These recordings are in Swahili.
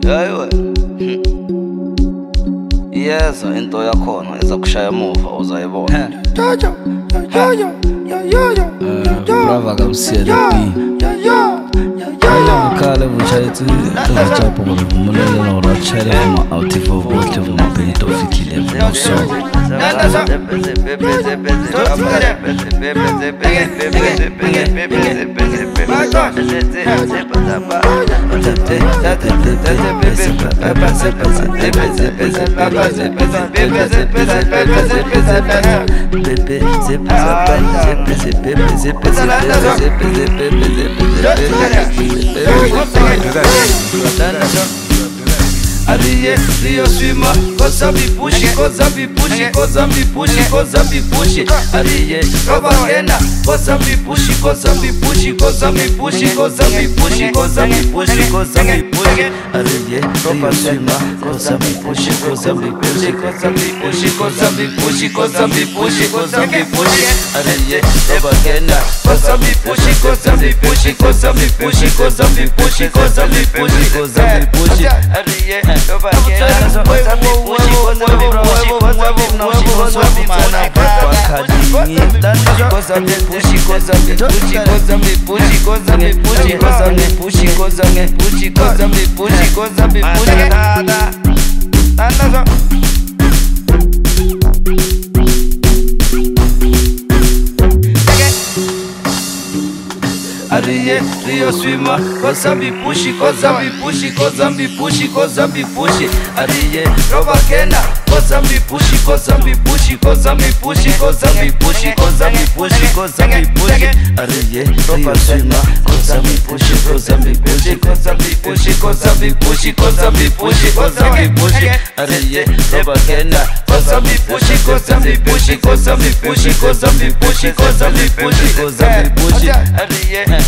Hayiwe. Yeza into yakhona eza kushaya emuva uzayibona. Brava kamsiyele Kale vuchayetse tozachapo ngomulele no rachele ma autifo vote vuma benito fikile no so Ariye, Rio swimmer, cause I be pushy, cause I be pushy, cause I be pushy, cause I be pushy. Ariye, Rovagena, cause I be pushy, cause I be pushy, cause I be pushy, cause I be pushy, cause I be pushy, cause I be pushy. Ariye, Rio swimmer, cause I be pushy, cause I be pushy, cause I be pushy, cause I be pushy, cause I be pushy, cause I be pushy. Ariye, Rovagena, cause I be pushy, cause I be pushy, cause I be pushy, cause I be pushy, cause I be pushy, cause I be pushy. Ariye. Ariye, Rio swimmer, cause I be pushy, cause I be pushy, cause I be pushy, cause I be pushy. Ariye, Rovagena, cause I be pushy, cause I be pushy, cause I be pushy, cause I be pushy, cause I be pushy, cause I be pushy. Ariye, Rio swimmer, cause I be pushy, cause I be pushy, cause I be pushy, cause I be pushy, cause I be pushy, cause I be pushy. Ariye, Rovagena, cause I be pushy, cause I be pushy, cause I be pushy, cause I be pushy, cause I be pushy, cause I be pushy. Ariye.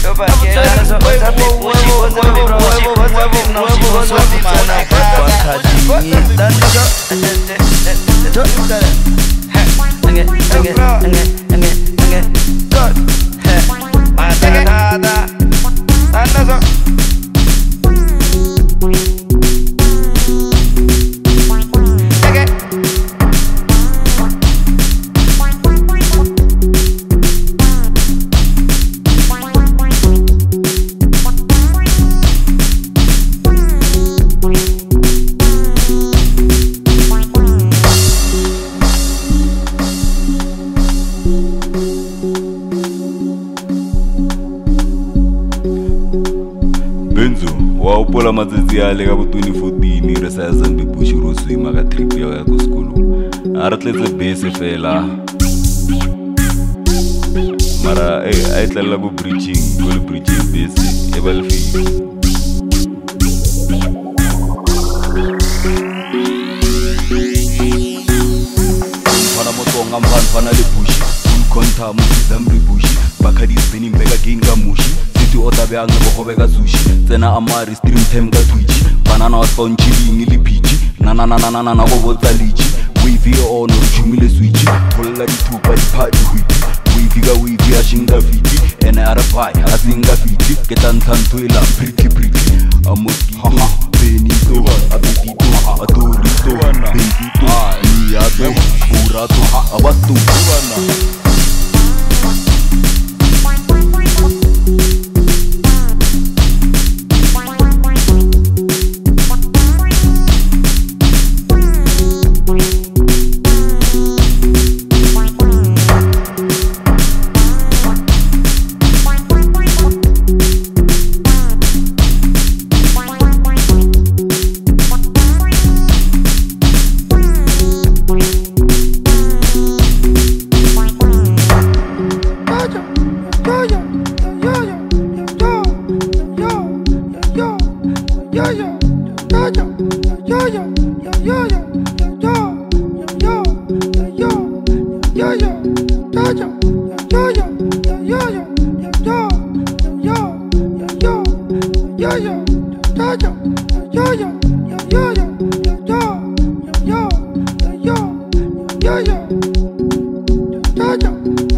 Wapola matsatsi a le ka bo 2014 re sa zambe bushi ro swima ka trip ya go sekolo a re tletse bese fela mara a itlela go bridging bese e ba le fi fana motonga mfana le bushi konta mo zambe bushi bakadi spinning back again ka mushi Ota be ange go be ka sushi tsena amari stream time ka twitch banana wa phone chilling le peach na go botsa lichi wave on o chumile switch pulla di tupa di party wave ya shinga fiti and ara pai asinga fiti ke tantanto ila pretty amoski benito abetito atorito benito ni abe purato abatu bana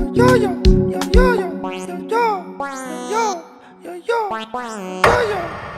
Yo.